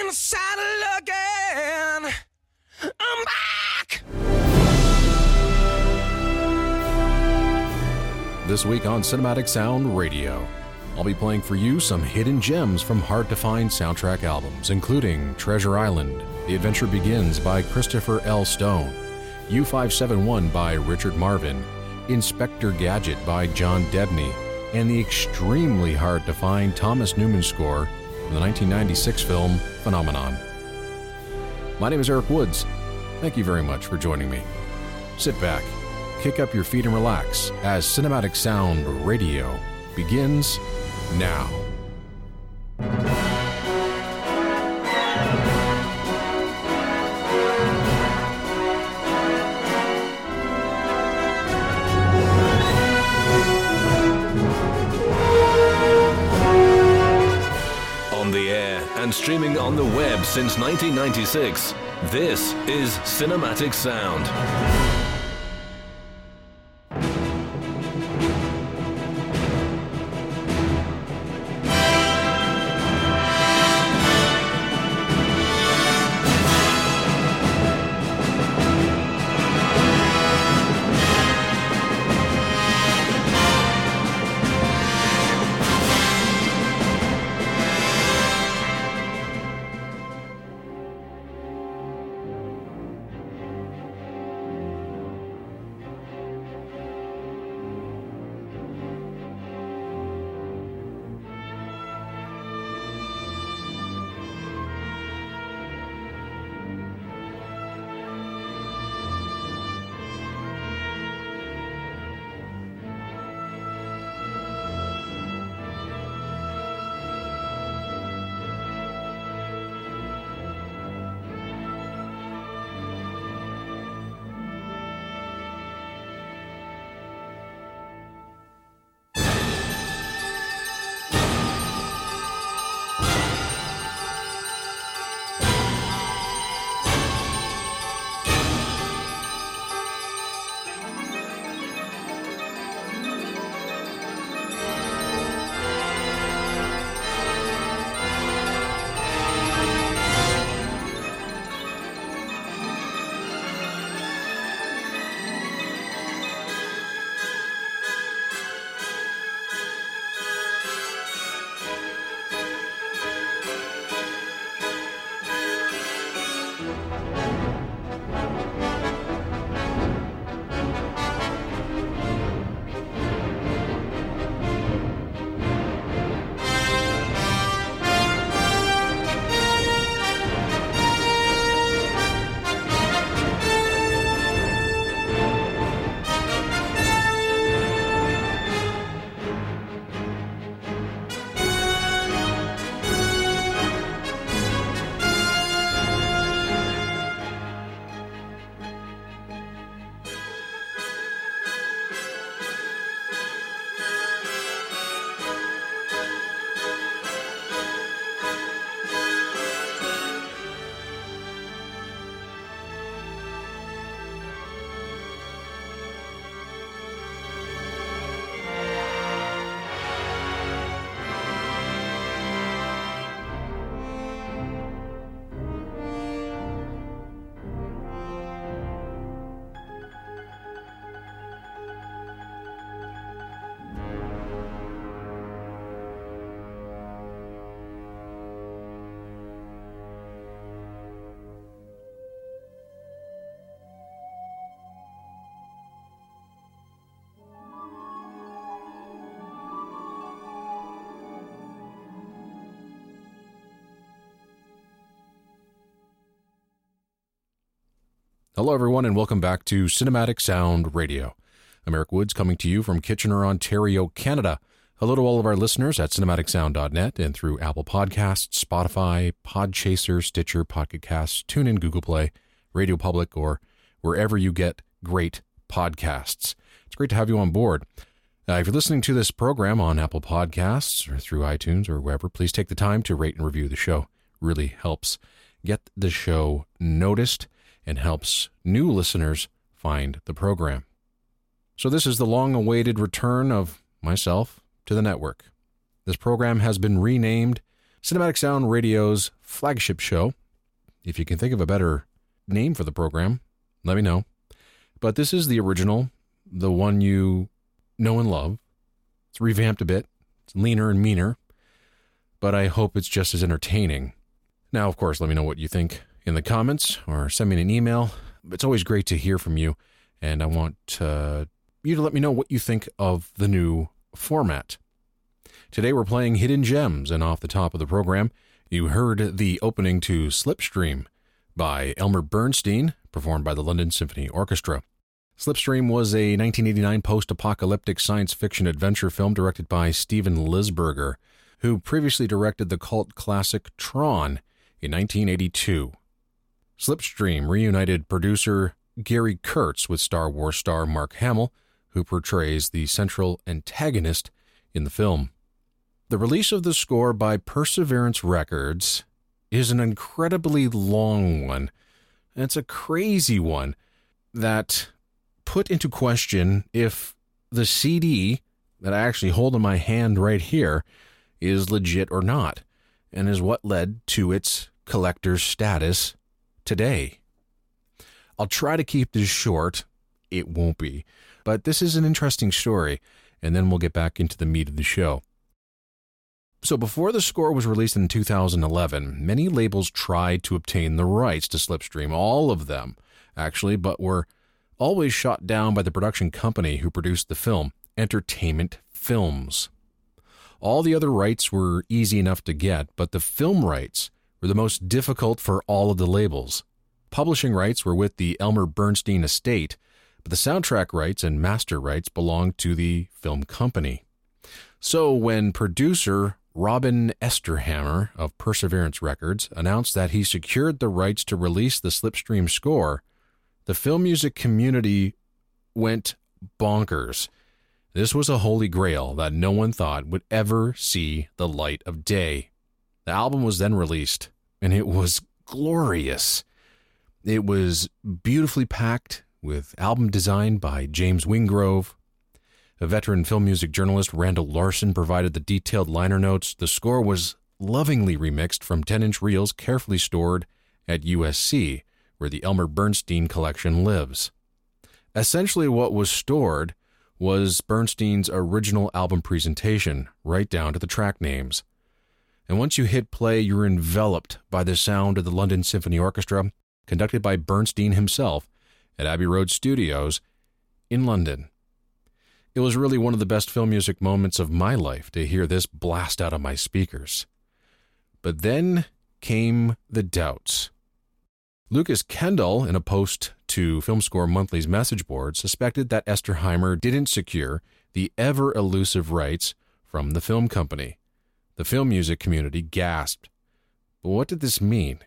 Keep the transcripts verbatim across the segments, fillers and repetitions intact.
the saddle again. I'm back. This week on Cinematic Sound Radio, I'll be playing for you some hidden gems from hard-to-find soundtrack albums, including Treasure Island, The Adventure Begins by Christopher L. Stone, U five seventy-one by Richard Marvin, Inspector Gadget by John Debney, and the extremely hard-to-find Thomas Newman score from the nineteen ninety-six film Phenomenon. My name is Eric Woods. Thank you very much for joining me. Sit back, kick up your feet and relax as Cinematic Sound Radio begins now. On the air and streaming on the web since nineteen ninety-six, this is Cinematic Sound. Hello, everyone, and welcome back to Cinematic Sound Radio. I'm Eric Woods, coming to you from Kitchener, Ontario, Canada. Hello to all of our listeners at cinematic sound dot net and through Apple Podcasts, Spotify, Podchaser, Stitcher, Pocket Casts, TuneIn, Google Play, Radio Public, or wherever you get great podcasts. It's great to have you on board. Uh, if you're listening to this program on Apple Podcasts or through iTunes or wherever, please take the time to rate and review the show. It really helps get the show noticed and helps new listeners find the program. So this is the long-awaited return of myself to the network. This program has been renamed Cinematic Sound Radio's flagship show. If you can think of a better name for the program, let me know. But this is the original, the one you know and love. It's revamped a bit. It's leaner and meaner. But I hope it's just as entertaining. Now, of course, let me know what you think in the comments or send me an email. It's always great to hear from you. And I want uh, you to let me know what you think of the new format. Today we're playing Hidden Gems, and off the top of the program, you heard the opening to Slipstream by Elmer Bernstein, performed by the London Symphony Orchestra. Slipstream was a nineteen eighty-nine post-apocalyptic science fiction adventure film directed by Steven Lisberger, who previously directed the cult classic Tron in nineteen eighty-two. Slipstream reunited producer Gary Kurtz with Star Wars star Mark Hamill, who portrays the central antagonist in the film. The release of the score by Perseverance Records is an incredibly long one. It's a crazy one that put into question if the C D that I actually hold in my hand right here is legit or not, and is what led to its collector's status today. I'll try to keep this short. It won't be. But this is an interesting story, and then we'll get back into the meat of the show. So before the score was released in two thousand eleven, many labels tried to obtain the rights to Slipstream, all of them, actually, but were always shot down by the production company who produced the film, Entertainment Films. All the other rights were easy enough to get, but the film rights were the most difficult for all of the labels. Publishing rights were with the Elmer Bernstein estate, but the soundtrack rights and master rights belonged to the film company. So when producer Robin Esterhammer of Perseverance Records announced that he secured the rights to release the Slipstream score, the film music community went bonkers. This was a holy grail that no one thought would ever see the light of day. The album was then released, and it was glorious. It was beautifully packed with album design by James Wingrove. A veteran film music journalist, Randall Larson, provided the detailed liner notes. The score was lovingly remixed from ten-inch reels carefully stored at U S C, where the Elmer Bernstein collection lives. Essentially what was stored was Bernstein's original album presentation, right down to the track names. And once you hit play, you're enveloped by the sound of the London Symphony Orchestra, conducted by Bernstein himself at Abbey Road Studios in London. It was really one of the best film music moments of my life to hear this blast out of my speakers. But then came the doubts. Lucas Kendall, in a post to Film Score Monthly's message board, suspected that Esterheimer didn't secure the ever-elusive rights from the film company. The film music community gasped. But what did this mean?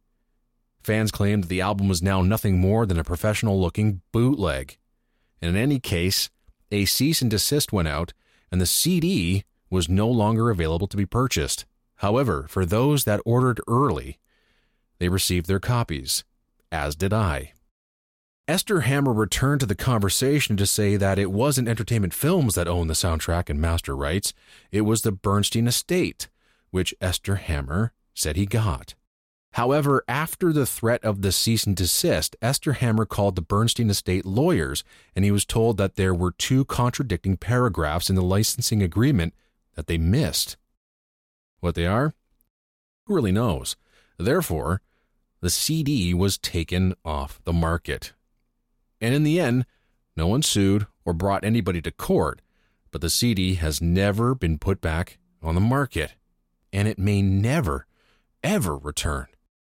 Fans claimed that the album was now nothing more than a professional-looking bootleg. And in any case, a cease and desist went out, and the C D was no longer available to be purchased. However, for those that ordered early, they received their copies, as did I. Esterhammer returned to the conversation to say that it wasn't Entertainment Films that owned the soundtrack and master rights, it was the Bernstein estate, which Esterhammer said he got. However, after the threat of the cease and desist, Esterhammer called the Bernstein estate lawyers, and he was told that there were two contradicting paragraphs in the licensing agreement that they missed. What they are? Who really knows? Therefore, the C D was taken off the market. And in the end, no one sued or brought anybody to court, but the C D has never been put back on the market, and it may never, ever return.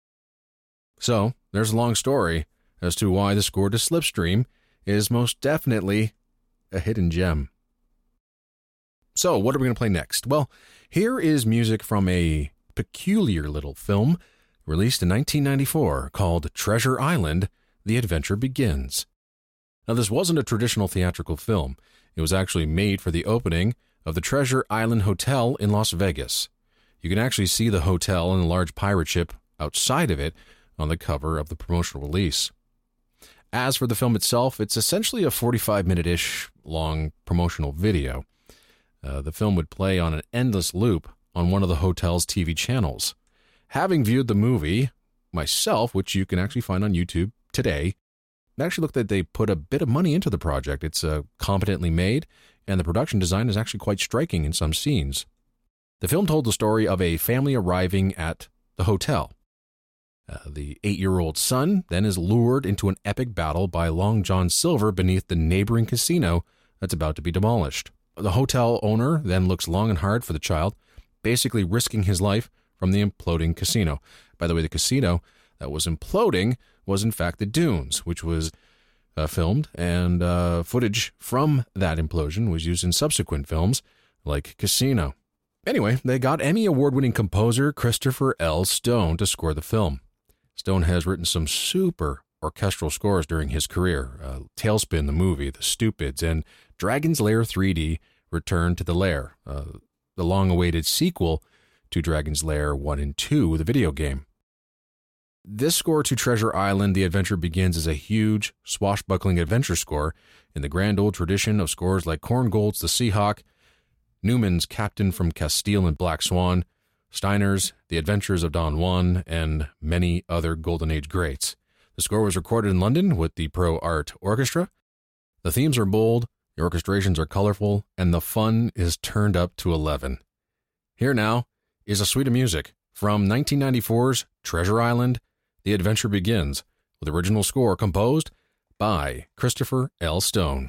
So, there's a long story as to why the score to Slipstream is most definitely a hidden gem. So, what are we going to play next? Well, here is music from a peculiar little film released in nineteen ninety-four called Treasure Island, The Adventure Begins. Now, this wasn't a traditional theatrical film. It was actually made for the opening of the Treasure Island Hotel in Las Vegas. You can actually see the hotel and a large pirate ship outside of it on the cover of the promotional release. As for the film itself, it's essentially a forty-five minute-ish long promotional video. Uh, the film would play on an endless loop on one of the hotel's T V channels. Having viewed the movie myself, which you can actually find on YouTube today, it actually looked like they put a bit of money into the project. It's uh, competently made, and the production design is actually quite striking in some scenes. The film told the story of a family arriving at the hotel. Uh, the eight-year-old son then is lured into an epic battle by Long John Silver beneath the neighboring casino that's about to be demolished. The hotel owner then looks long and hard for the child, basically risking his life from the imploding casino. By the way, the casino that was imploding was in fact the Dunes, which was uh, filmed, and uh, footage from that implosion was used in subsequent films like Casino. Anyway, they got Emmy award-winning composer Christopher L. Stone to score the film. Stone has written some super orchestral scores during his career. Uh, Tailspin, the movie, The Stupids, and Dragon's Lair three D, Return to the Lair, uh, the long-awaited sequel to Dragon's Lair one and two, the video game. This score to Treasure Island, The Adventure Begins, is a huge, swashbuckling adventure score in the grand old tradition of scores like Korngold's The Seahawk, Newman's Captain from Castile and Black Swan, Steiner's The Adventures of Don Juan, and many other Golden Age greats. The score was recorded in London with the Pro Art Orchestra. The themes are bold, the orchestrations are colorful, and the fun is turned up to eleven. Here now is a suite of music from nineteen ninety-four's Treasure Island, The Adventure Begins, with original score composed by Christopher L. Stone.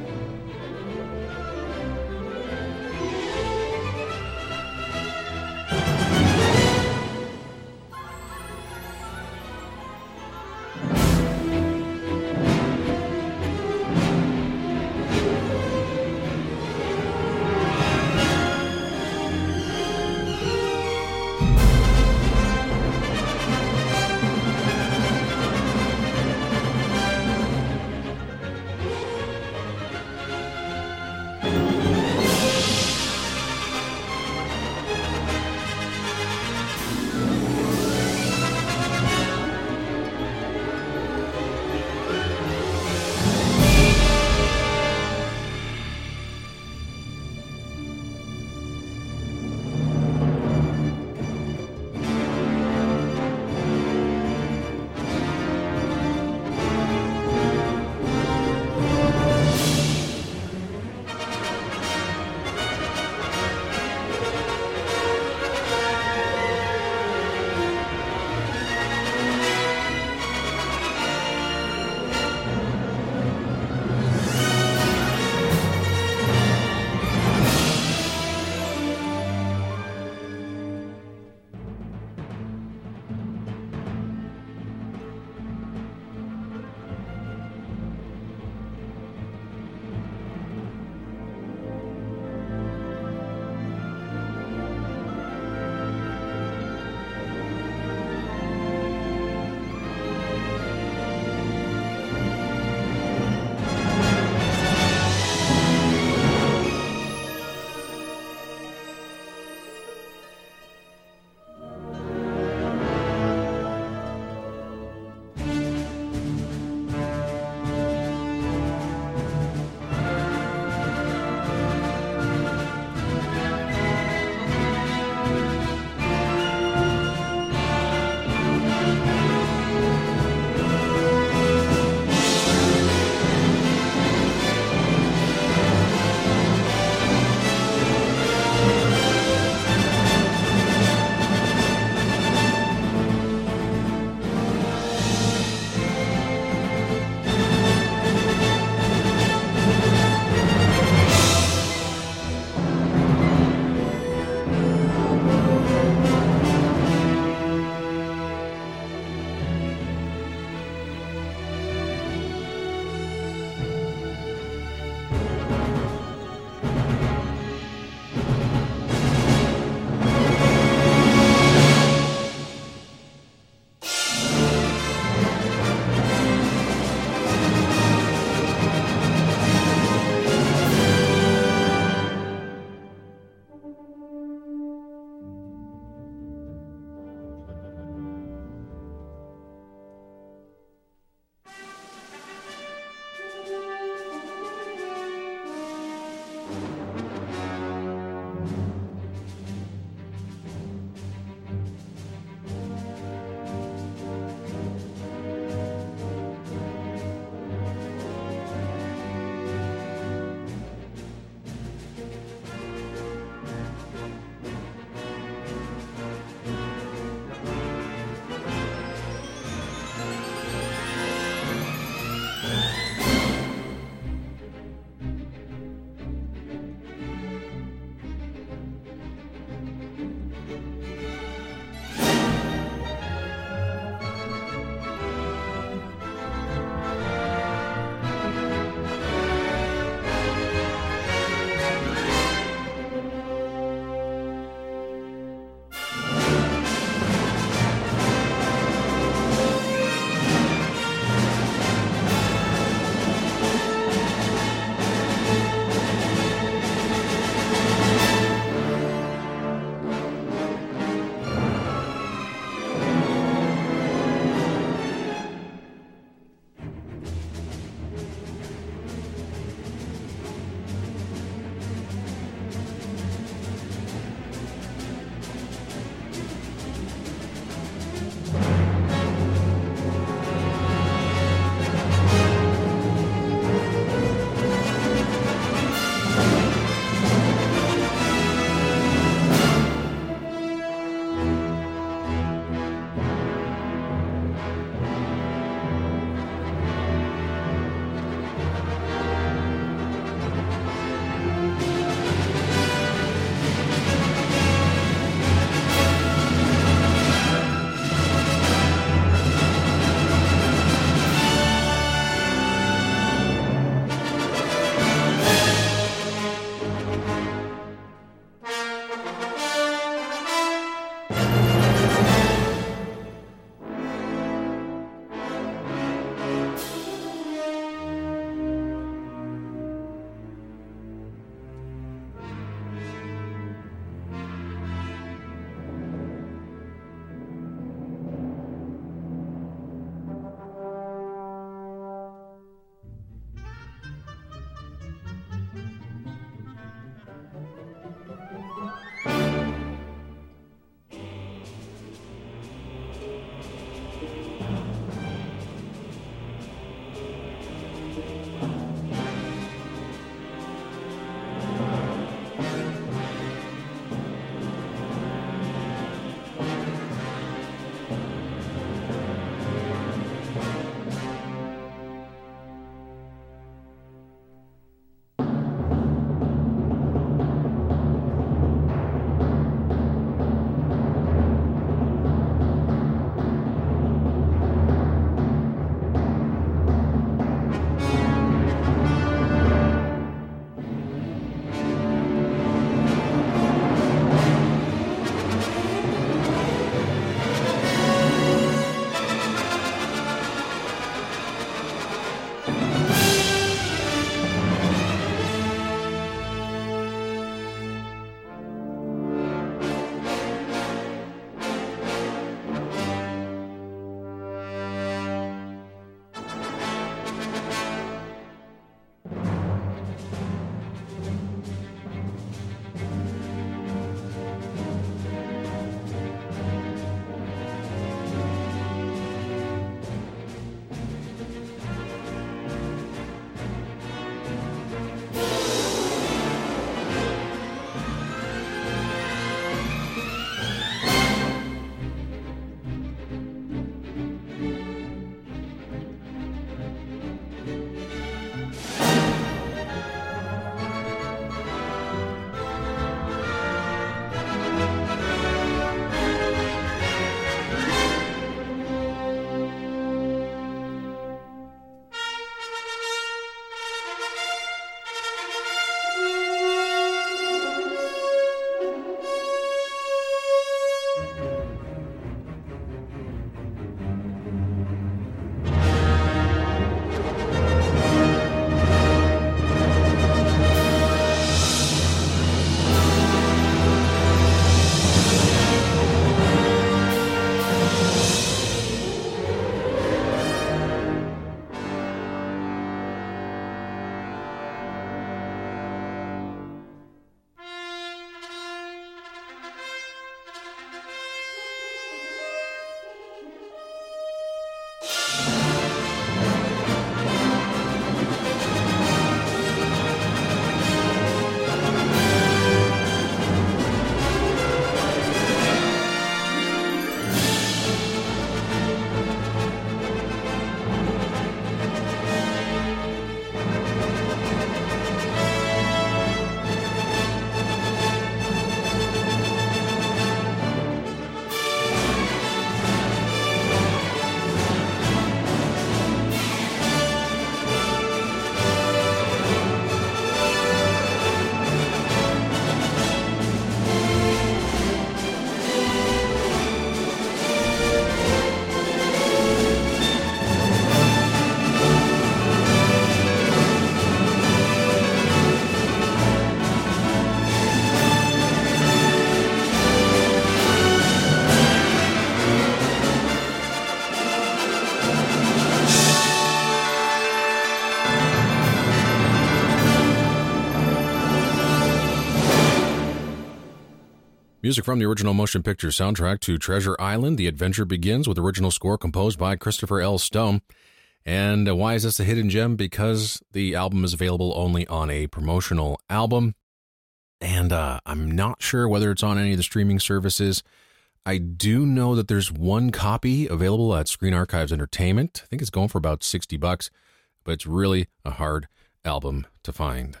Music from the original motion picture soundtrack to Treasure Island, The Adventure Begins, with original score composed by Christopher L. Stone. And uh, why is this a hidden gem? Because the album is available only on a promotional album. And uh, I'm not sure whether it's on any of the streaming services. I do know that there's one copy available at Screen Archives Entertainment. I think it's going for about sixty bucks, but it's really a hard album to find.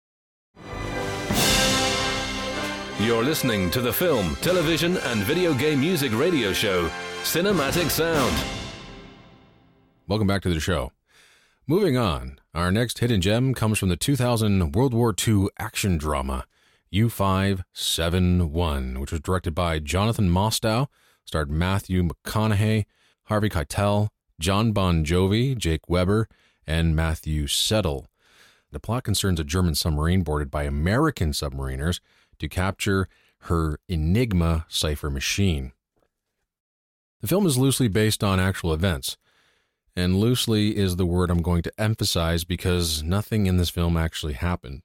You're listening to the film, television, and video game music radio show, Cinematic Sound. Welcome back to the show. Moving on, our next hidden gem comes from the two thousand World War Two action drama, U five seventy-one, which was directed by Jonathan Mostow, starred Matthew McConaughey, Harvey Keitel, John Bon Jovi, Jake Weber, and Matthew Settle. The plot concerns a German submarine boarded by American submariners to capture her Enigma cipher machine. The film is loosely based on actual events, and loosely is the word I'm going to emphasize because nothing in this film actually happened.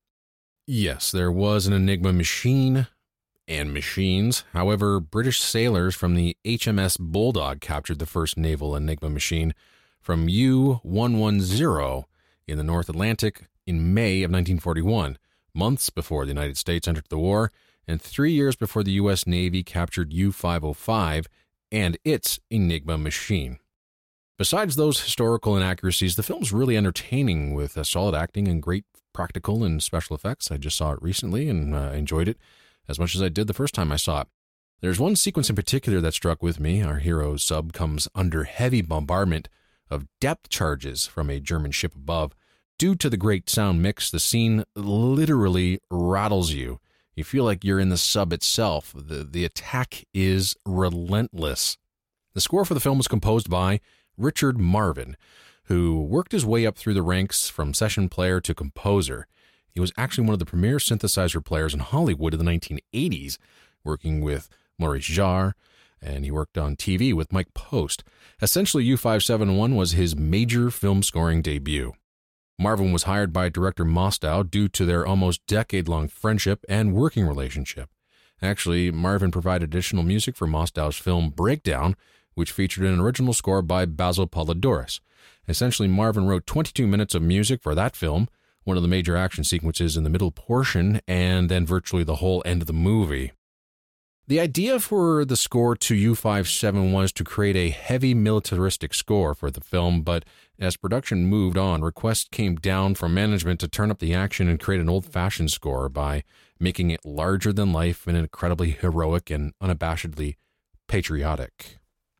Yes, there was an Enigma machine and machines. However, British sailors from the H M S Bulldog captured the first naval Enigma machine from U one ten in the North Atlantic in May of nineteen forty-one. Months before the United States entered the war, and three years before the U S Navy captured U five oh five and its Enigma machine. Besides those historical inaccuracies, the film's really entertaining with uh, solid acting and great practical and special effects. I just saw it recently and uh, enjoyed it as much as I did the first time I saw it. There's one sequence in particular that struck with me. Our hero's sub comes under heavy bombardment of depth charges from a German ship above. Due to the great sound mix, the scene literally rattles you. You feel like you're in the sub itself. The, the attack is relentless. The score for the film was composed by Richard Marvin, who worked his way up through the ranks from session player to composer. He was actually one of the premier synthesizer players in Hollywood in the nineteen eighties, working with Maurice Jarre, and he worked on T V with Mike Post. Essentially, U five seventy-one was his major film scoring debut. Marvin was hired by director Mostow due to their almost decade-long friendship and working relationship. Actually, Marvin provided additional music for Mostow's film Breakdown, which featured an original score by Basil Polidorus. Essentially, Marvin wrote twenty-two minutes of music for that film, one of the major action sequences in the middle portion, and then virtually the whole end of the movie. The idea for the score to U five seventy-one was to create a heavy militaristic score for the film, but as production moved on, requests came down from management to turn up the action and create an old-fashioned score by making it larger than life and incredibly heroic and unabashedly patriotic.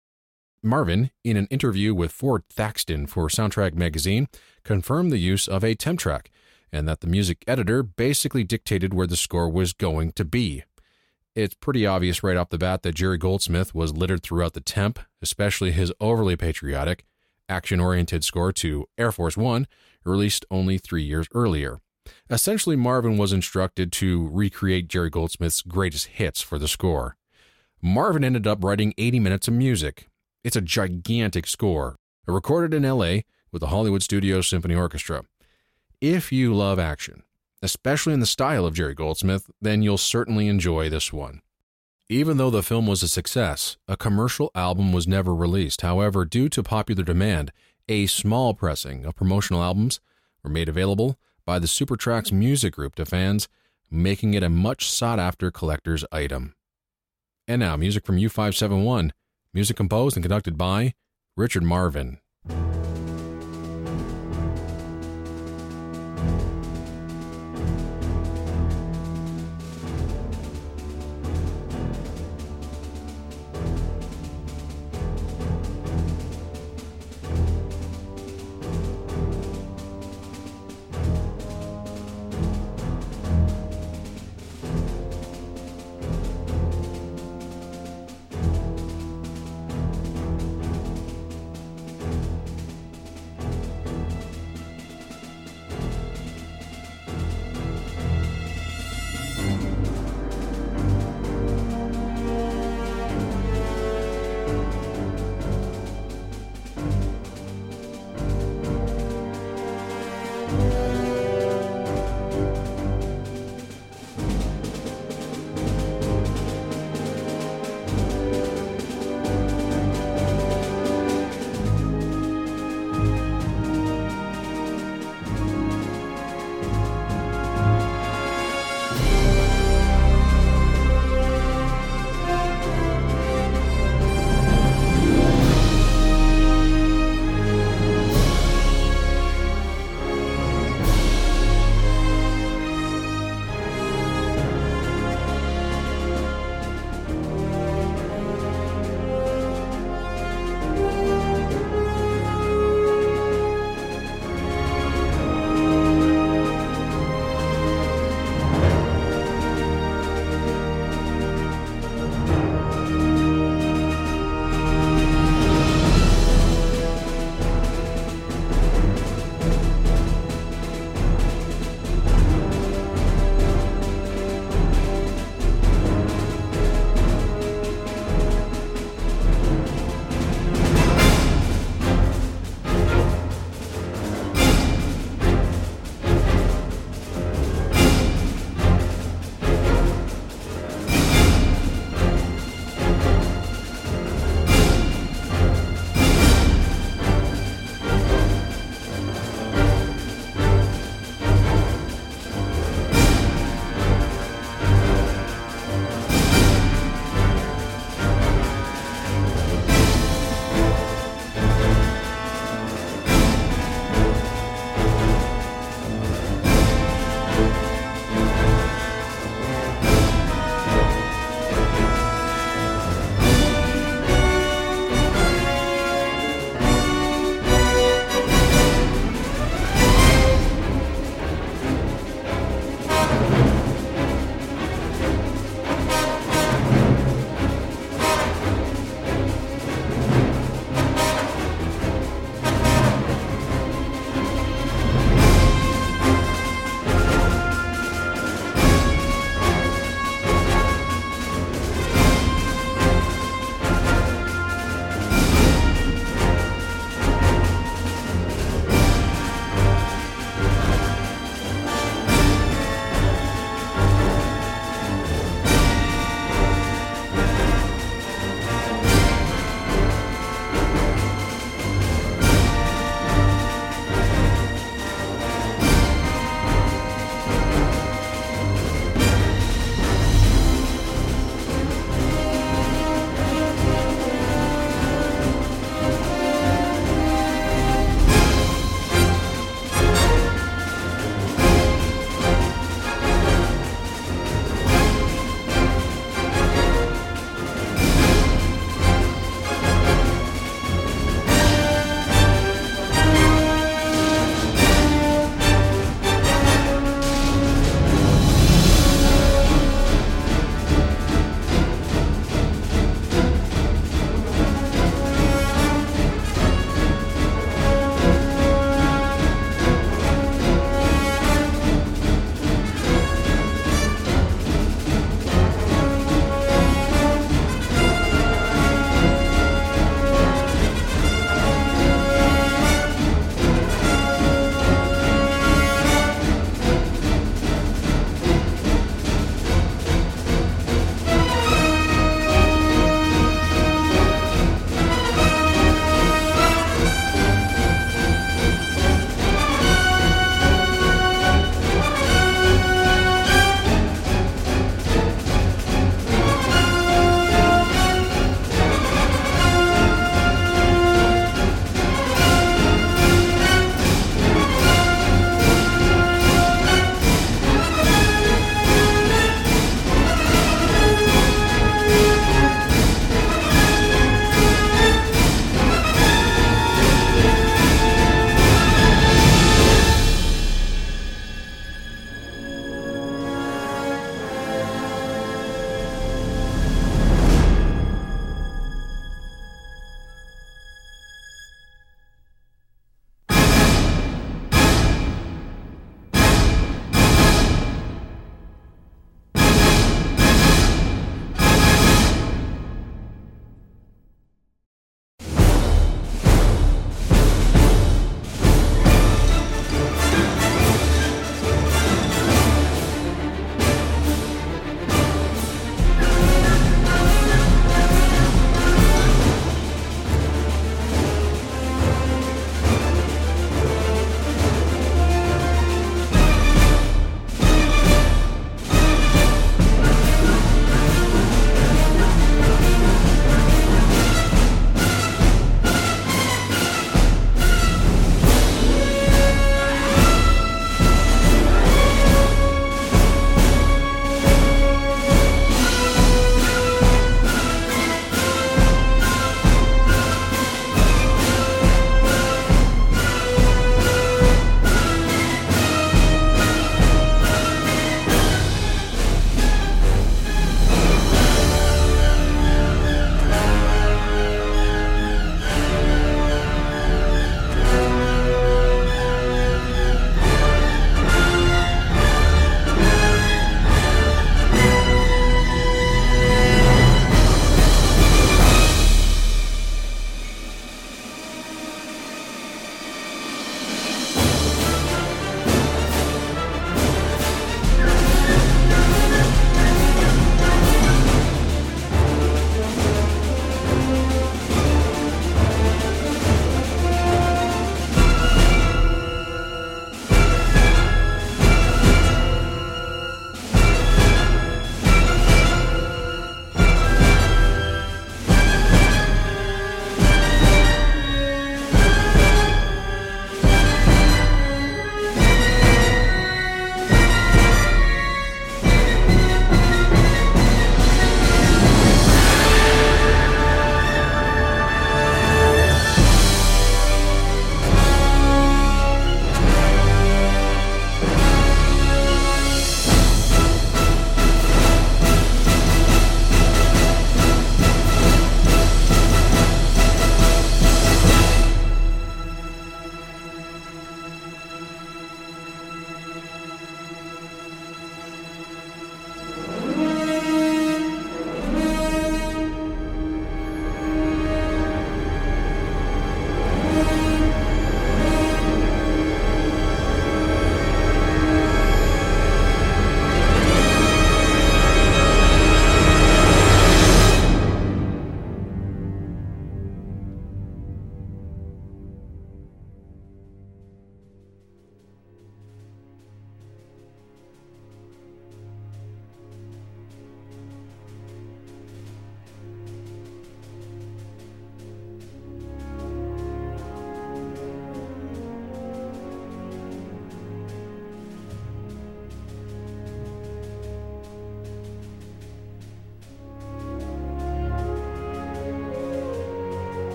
Marvin, in an interview with Ford Thaxton for Soundtrack Magazine, confirmed the use of a temp track, and that the music editor basically dictated where the score was going to be. It's pretty obvious right off the bat that Jerry Goldsmith was littered throughout the temp, especially his overly patriotic, action-oriented score to Air Force One, released only three years earlier. Essentially, Marvin was instructed to recreate Jerry Goldsmith's greatest hits for the score. Marvin ended up writing eighty minutes of music. It's a gigantic score, recorded in L A with the Hollywood Studio Symphony Orchestra. If you love action, especially in the style of Jerry Goldsmith, then you'll certainly enjoy this one. Even though the film was a success, a commercial album was never released. However, due to popular demand, a small pressing of promotional albums were made available by the Supertracks Music Group to fans, making it a much sought-after collector's item. And now, music from U five seventy-one, music composed and conducted by Richard Marvin.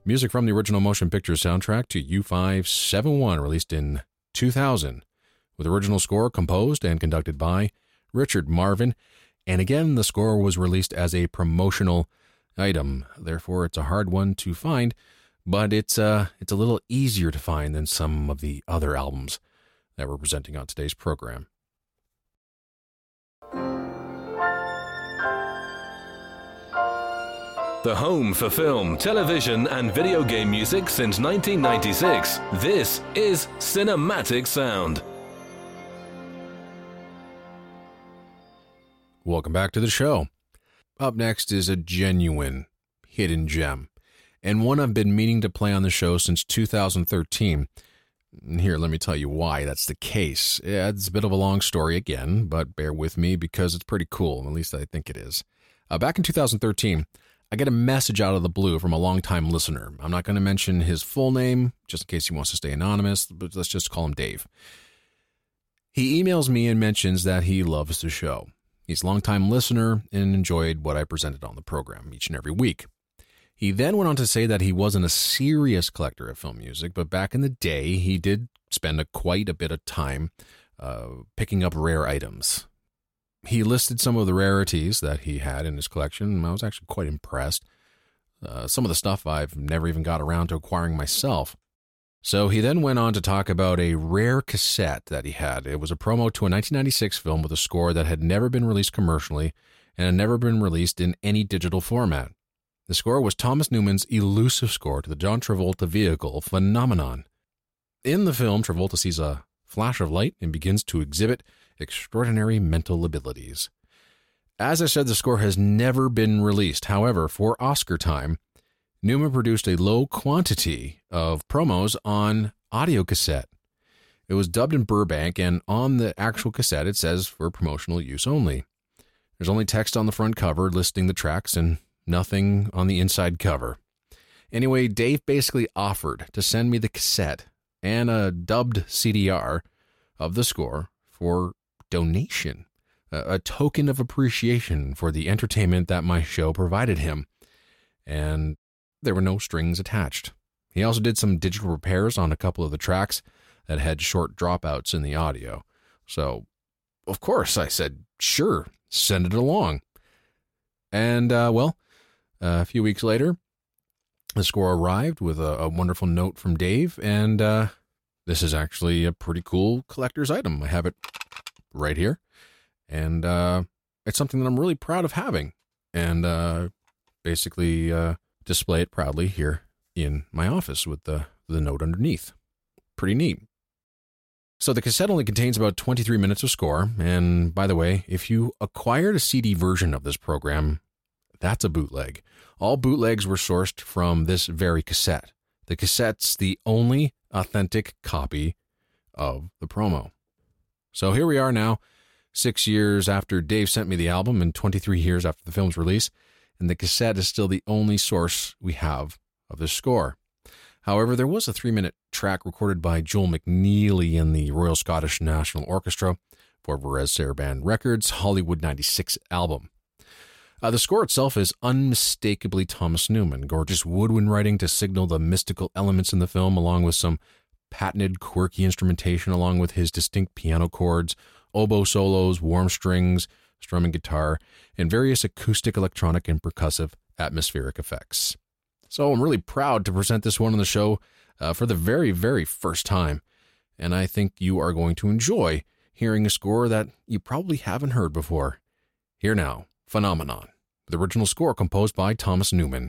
Music from the original motion picture soundtrack to U five seventy-one, released in two thousand, with original score composed and conducted by Richard Marvin. And again, the score was released as a promotional item. Therefore, it's a hard one to find, but it's, uh, it's a little easier to find than some of the other albums that we're presenting on today's program. The home for film, television, and video game music since nineteen ninety-six. This is Cinematic Sound. Welcome back to the show. Up next is a genuine hidden gem, and one I've been meaning to play on the show since two thousand thirteen. Here, let me tell you why that's the case. Yeah, it's a bit of a long story again, but bear with me because it's pretty cool, at least I think it is. Uh, back in two thousand thirteen, I get a message out of the blue from a longtime listener. I'm not going to mention his full name, just in case he wants to stay anonymous, but let's just call him Dave. He emails me and mentions that he loves the show. He's a longtime listener and enjoyed what I presented on the program each and every week. He then went on to say that he wasn't a serious collector of film music, but back in the day, he did spend a, quite a bit of time uh, picking up rare items. He listed some of the rarities that he had in his collection, and I was actually quite impressed. Uh, some of the stuff I've never even got around to acquiring myself. So he then went on to talk about a rare cassette that he had. It was a promo to a nineteen ninety-six film with a score that had never been released commercially and had never been released in any digital format. The score was Thomas Newman's elusive score to the John Travolta vehicle Phenomenon. In the film, Travolta sees a flash of light and begins to exhibit extraordinary mental abilities. As I said, the score has never been released. However, for Oscar time, Newman produced a low quantity of promos on audio cassette. It was dubbed in Burbank, and on the actual cassette it says for promotional use only. There's only text on the front cover listing the tracks and nothing on the inside cover. Anyway, Dave basically offered to send me the cassette and a dubbed C D R of the score for donation, a token of appreciation for the entertainment that my show provided him. And there were no strings attached. He also did some digital repairs on a couple of the tracks that had short dropouts in the audio. So, of course, I said, sure, send it along. And, uh, well, a few weeks later, the score arrived with a, a wonderful note from Dave, and uh, this is actually a pretty cool collector's item. I have it right here, and uh, it's something that I'm really proud of having, and uh, basically uh, display it proudly here in my office with the, the note underneath. Pretty neat. So the cassette only contains about twenty-three minutes of score, and by the way, if you acquired a C D version of this program, that's a bootleg. All bootlegs were sourced from this very cassette. The cassette's the only authentic copy of the promo. So here we are now, six years after Dave sent me the album and twenty-three years after the film's release, and the cassette is still the only source we have of this score. However, there was a three-minute track recorded by Joel McNeely in the Royal Scottish National Orchestra for Varese Sarabande Records' Hollywood ninety-six album. Uh, the score itself is unmistakably Thomas Newman, gorgeous woodwind writing to signal the mystical elements in the film, along with some patented, quirky instrumentation, along with his distinct piano chords, oboe solos, warm strings, strumming guitar, and various acoustic, electronic, and percussive atmospheric effects. So I'm really proud to present this one on the show uh, for the very, very first time, and I think you are going to enjoy hearing a score that you probably haven't heard before. Here now, Phenomenon, the original score composed by Thomas Newman.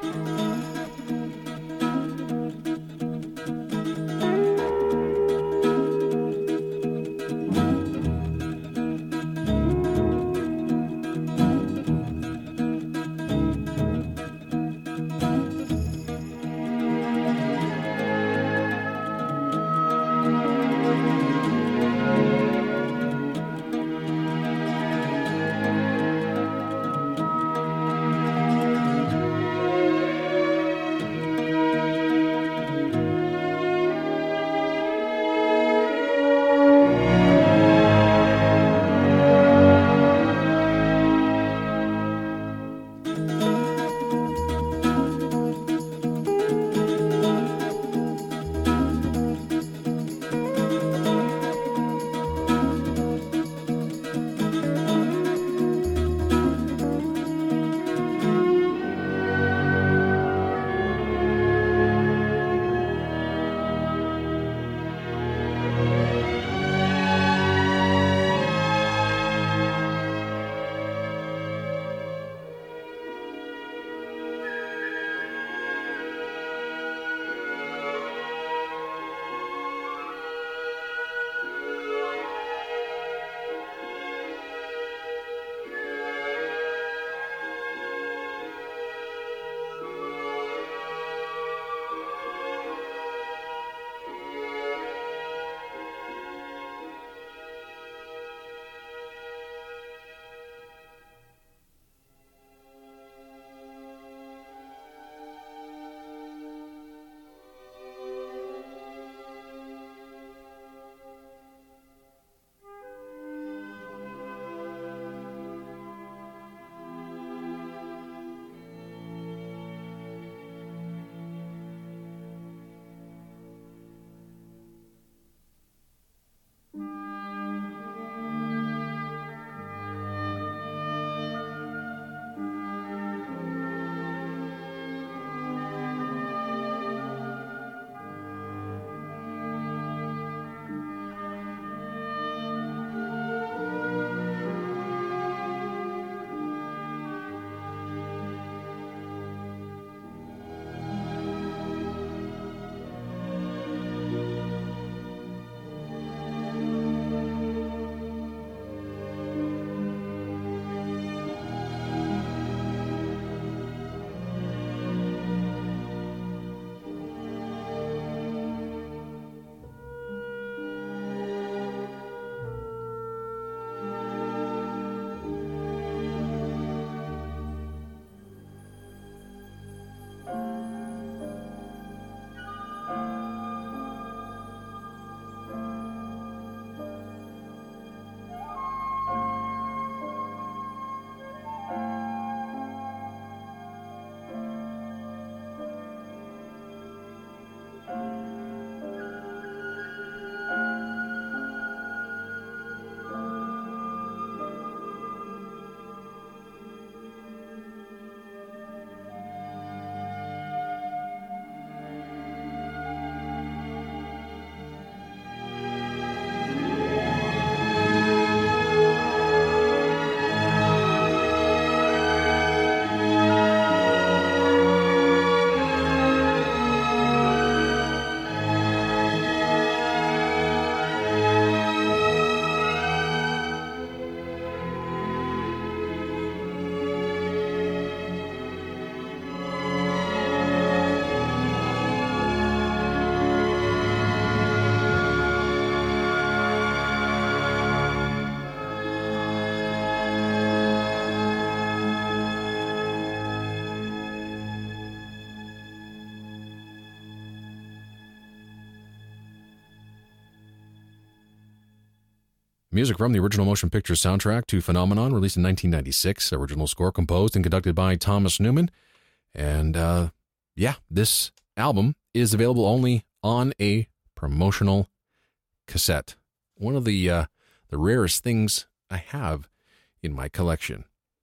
Music from the original motion picture soundtrack to Phenomenon, released in nineteen ninety-six. Original score composed and conducted by Thomas Newman. And uh, yeah, this album is available only on a promotional cassette. One of the uh, the rarest things I have in my collection.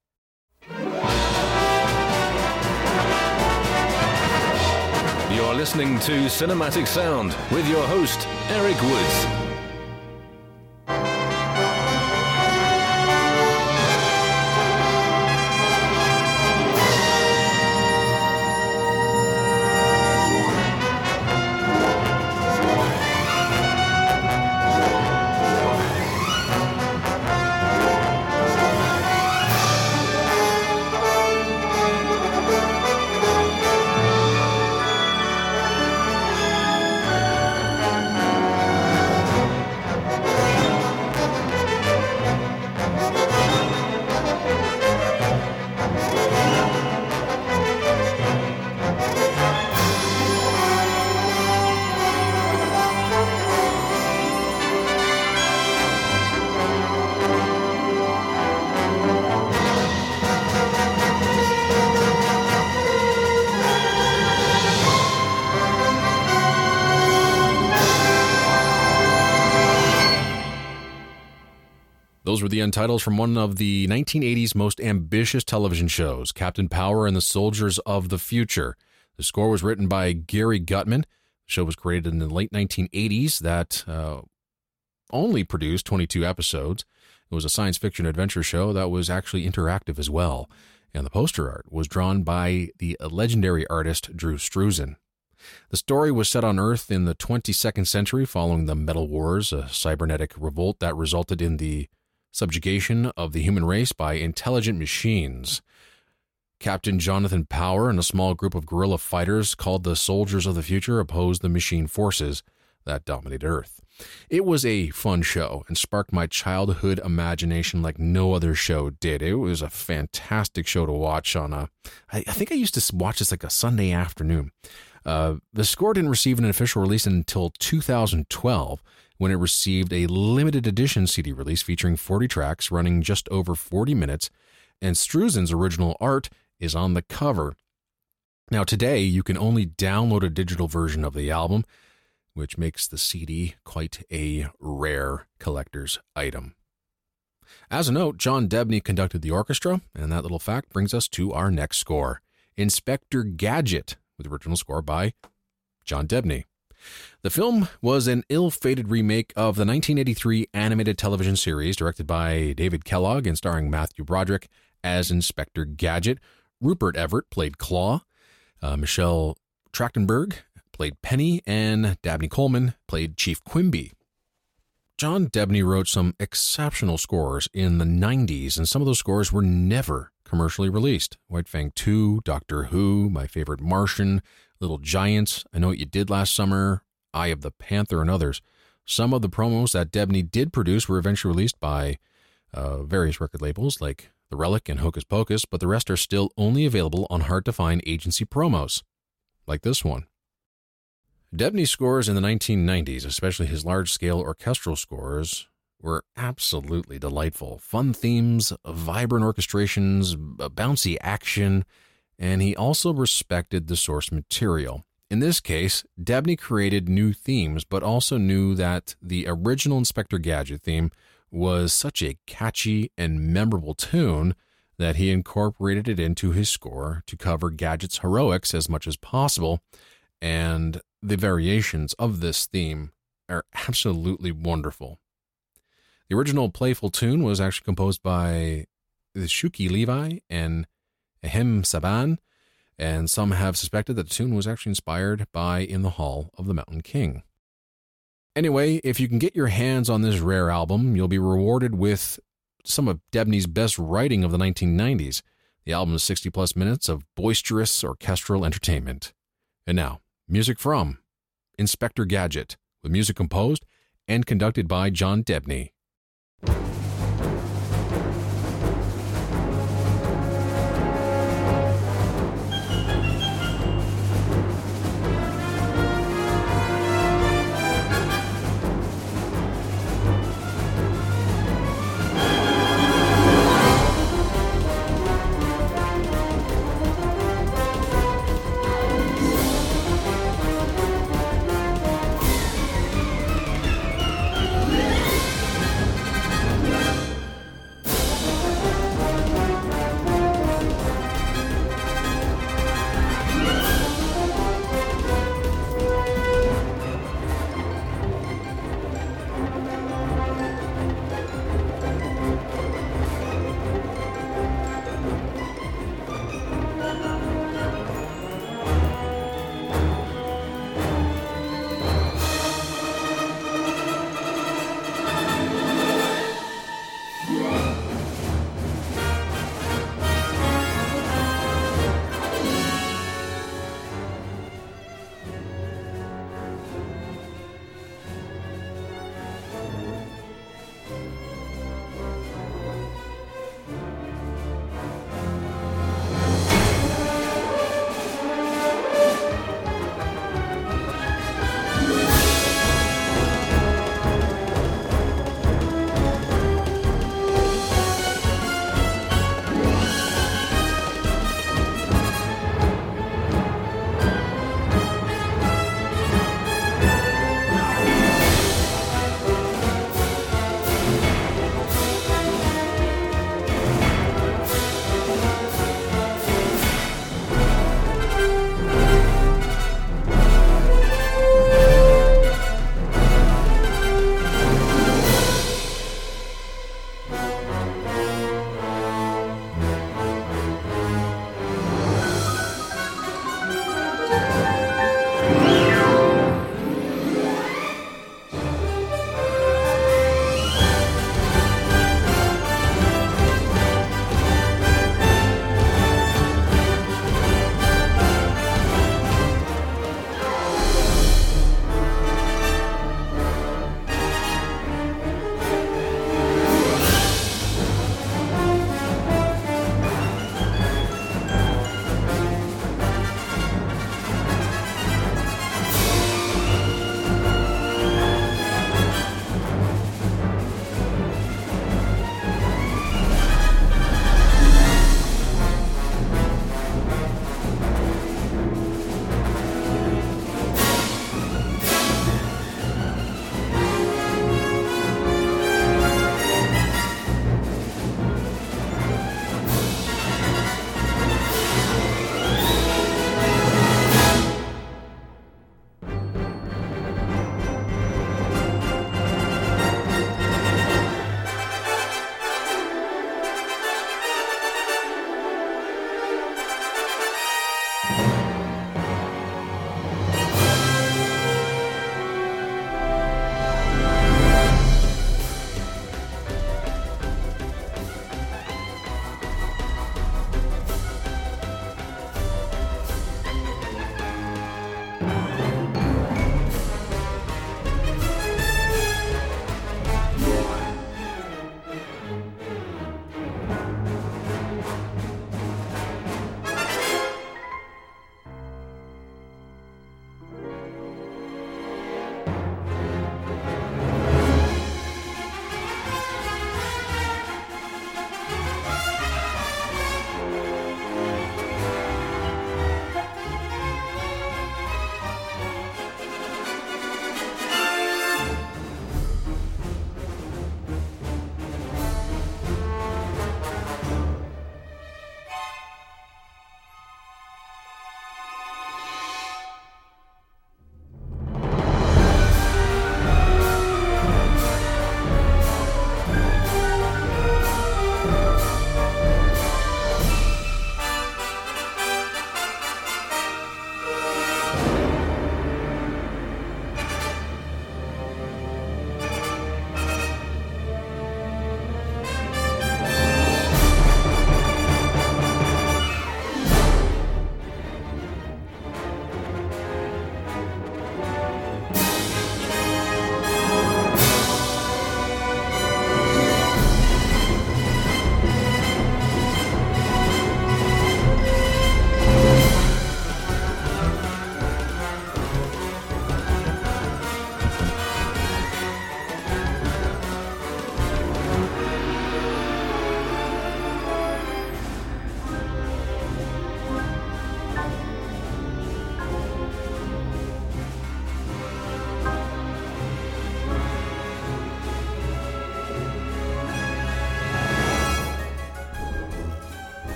You're listening to Cinematic Sound with your host, Eric Woods. were the end titles from one of the nineteen eighties most ambitious television shows, Captain Power and the Soldiers of the Future. The score was written by Gary Gutman. The show was created in the late nineteen eighties that uh, only produced twenty-two episodes. It was a science fiction adventure show that was actually interactive as well. And the poster art was drawn by the legendary artist Drew Struzan. The story was set on Earth in the twenty-second century following the Metal Wars, a cybernetic revolt that resulted in the subjugation of the human race by intelligent machines. Captain Jonathan Power and a small group of guerrilla fighters called the Soldiers of the Future opposed the machine forces that dominated Earth. It was a fun show and sparked my childhood imagination like no other show did. It was a fantastic show to watch on a, I, I think I used to watch this like a Sunday afternoon. Uh, the score didn't receive an official release until two thousand twelve, when it received a limited edition C D release featuring forty tracks running just over forty minutes, and Struzan's original art is on the cover. Now today, you can only download a digital version of the album, which makes the C D quite a rare collector's item. As a note, John Debney conducted the orchestra, and that little fact brings us to our next score, Inspector Gadget, with original score by John Debney. The film was an ill-fated remake of the nineteen eighty-three animated television series directed by David Kellogg and starring Matthew Broderick as Inspector Gadget. Rupert Everett played Claw, uh, Michelle Trachtenberg played Penny, and Dabney Coleman played Chief Quimby. John Debney wrote some exceptional scores in the nineties, and some of those scores were never commercially released. White Fang two, Doctor Who, My Favorite Martian, Little Giants, I Know What You Did Last Summer, Eye of the Panther, and others. Some of the promos that Debney did produce were eventually released by uh, various record labels like The Relic and Hocus Pocus, but the rest are still only available on hard-to-find agency promos, like this one. Debney's scores in the nineteen nineties, especially his large-scale orchestral scores, were absolutely delightful. Fun themes, vibrant orchestrations, bouncy action, and he also respected the source material. In this case, Debney created new themes, but also knew that the original Inspector Gadget theme was such a catchy and memorable tune that he incorporated it into his score to cover Gadget's heroics as much as possible, and the variations of this theme are absolutely wonderful. The original playful tune was actually composed by Shuki Levi and Ahem Saban, and some have suspected that the tune was actually inspired by In the Hall of the Mountain King. Anyway, if you can get your hands on this rare album, you'll be rewarded with some of Debney's best writing of the nineteen nineties. The album is sixty plus minutes of boisterous orchestral entertainment. And now, music from Inspector Gadget, with music composed and conducted by John Debney.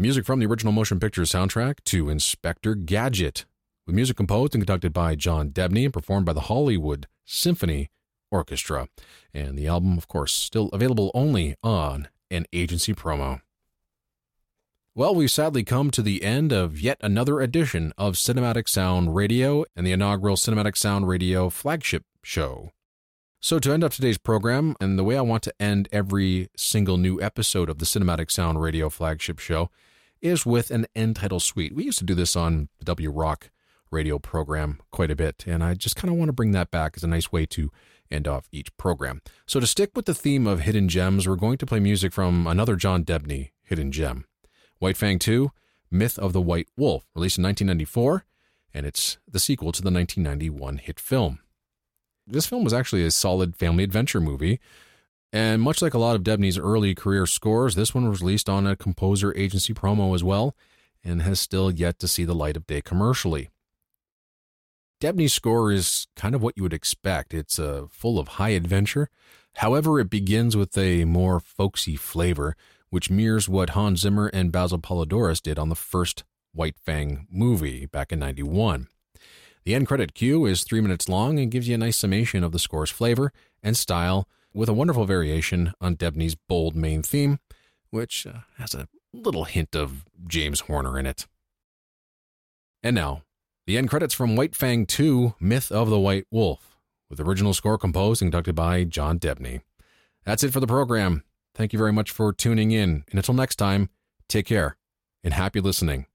Music from the original motion picture soundtrack to Inspector Gadget, with music composed and conducted by John Debney and performed by the Hollywood Symphony Orchestra. And the album, of course, still available only on an agency promo. Well, we've sadly come to the end of yet another edition of Cinematic Sound Radio and the inaugural Cinematic Sound Radio flagship show. So to end up today's program, and the way I want to end every single new episode of the Cinematic Sound Radio flagship show, is with an end title suite. We used to do this on the W Rock radio program quite a bit, and I just kind of want to bring that back as a nice way to end off each program. So to stick with the theme of hidden gems, we're going to play music from another John Debney hidden gem, White Fang two, Myth of the White Wolf, released in nineteen ninety-four, and it's the sequel to the nineteen ninety-one hit film. This film was actually a solid family adventure movie, and much like a lot of Debney's early career scores, this one was released on a composer agency promo as well, and has still yet to see the light of day commercially. Debney's score is kind of what you would expect. It's uh, full of high adventure. However, it begins with a more folksy flavor, which mirrors what Hans Zimmer and Basil Poledouris did on the first White Fang movie back in ninety-one. The end credit cue is three minutes long and gives you a nice summation of the score's flavor and style, with a wonderful variation on Debney's bold main theme, which uh, has a little hint of James Horner in it. And now, the end credits from White Fang two, Myth of the White Wolf, with original score composed and conducted by John Debney. That's it for the program. Thank you very much for tuning in, and until next time, take care and happy listening.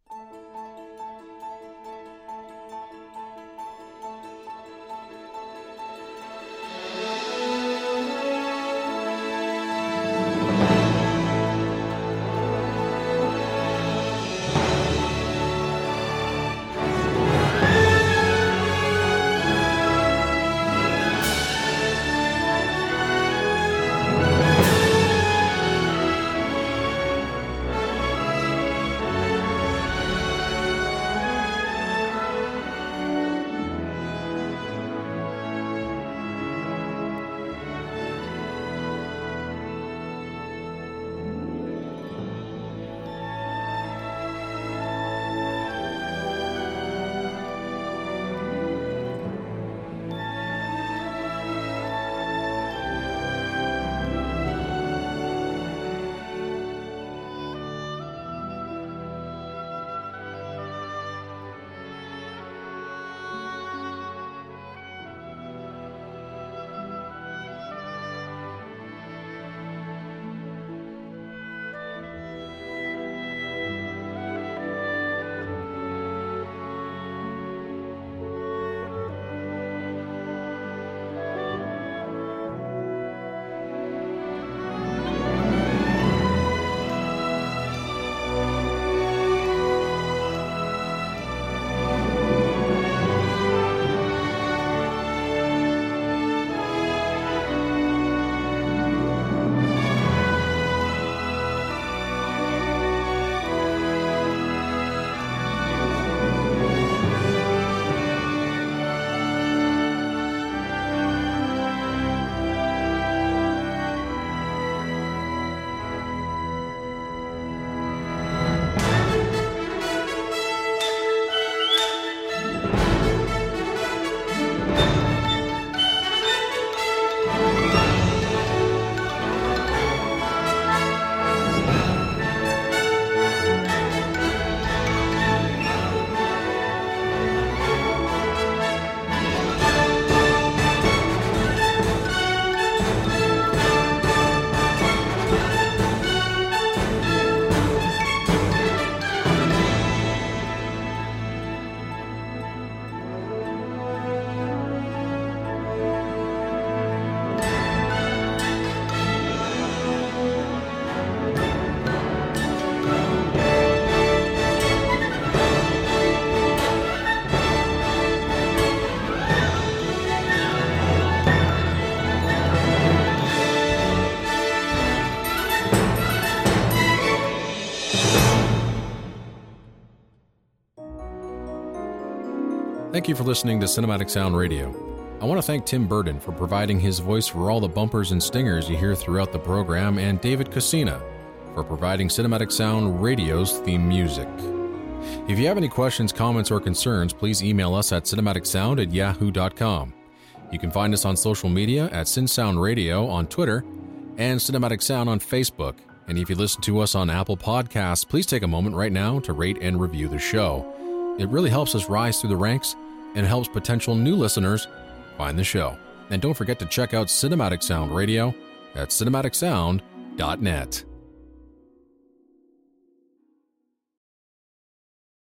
Thank you for listening to Cinematic Sound Radio. I want to thank Tim Burden for providing his voice for all the bumpers and stingers you hear throughout the program, and David Casina for providing Cinematic Sound Radio's theme music. If you have any questions, comments, or concerns, please email us at cinematicsound at yahoo dot com. You can find us on social media at CinSound Radio on Twitter and Cinematic Sound on Facebook. And if you listen to us on Apple Podcasts, please take a moment right now to rate and review the show. It really helps us rise through the ranks and helps potential new listeners find the show. And don't forget to check out Cinematic Sound Radio at cinematic sound dot net.